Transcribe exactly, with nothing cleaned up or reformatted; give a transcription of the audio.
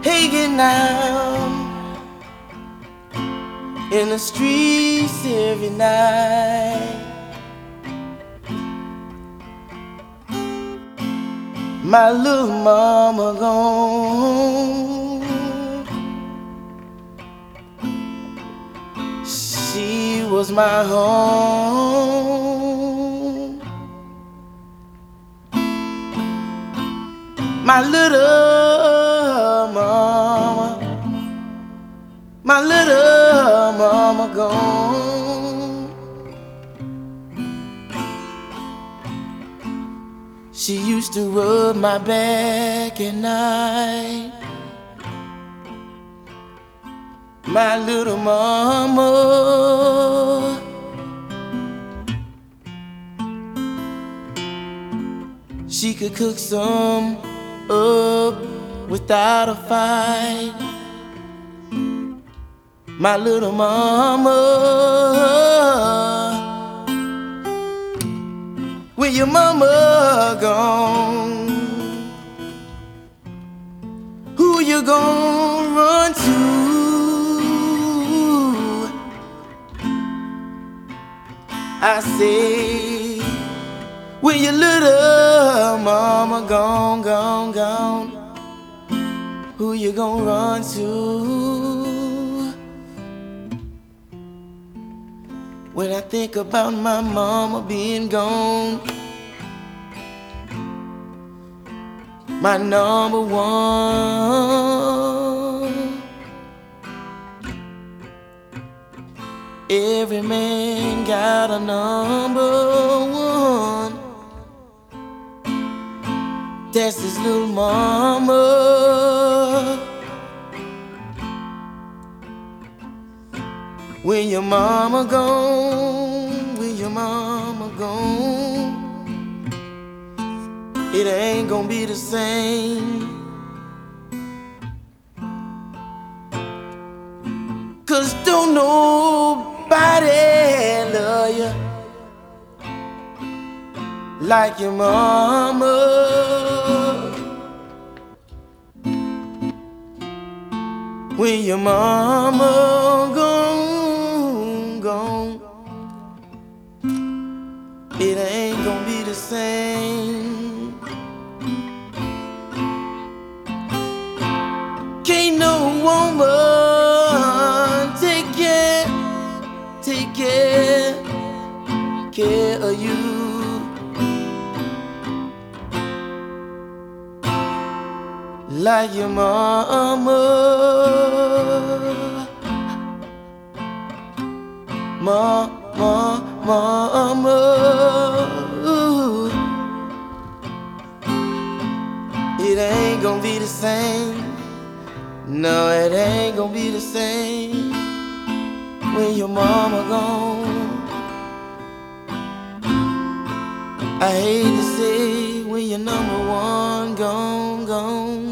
hanging out in the streets every night. My little mama gone, she was my home. My little mama, my little mama gone. She used to rub my back at night. My little mama, she could cook some up without a fight. My little mama, when your mama gone, who you gonna run to? I say, when your little mama gone, gone, gone, who you gonna run to? When I think about my mama being gone, my number one, every man got a number one. That's his little mama. When your mama gone, when your mama gone, it ain't gonna be the same. Cause don't nobody love you like your mama. When your mama gone, gone, it ain't gonna be the same. Can't no woman take care, take care, care of you like your mama. Ma, ma, mama, ooh. It ain't gonna be the same. No, it ain't gonna be the same when your mama gone. I hate to say when your number one gone, gone.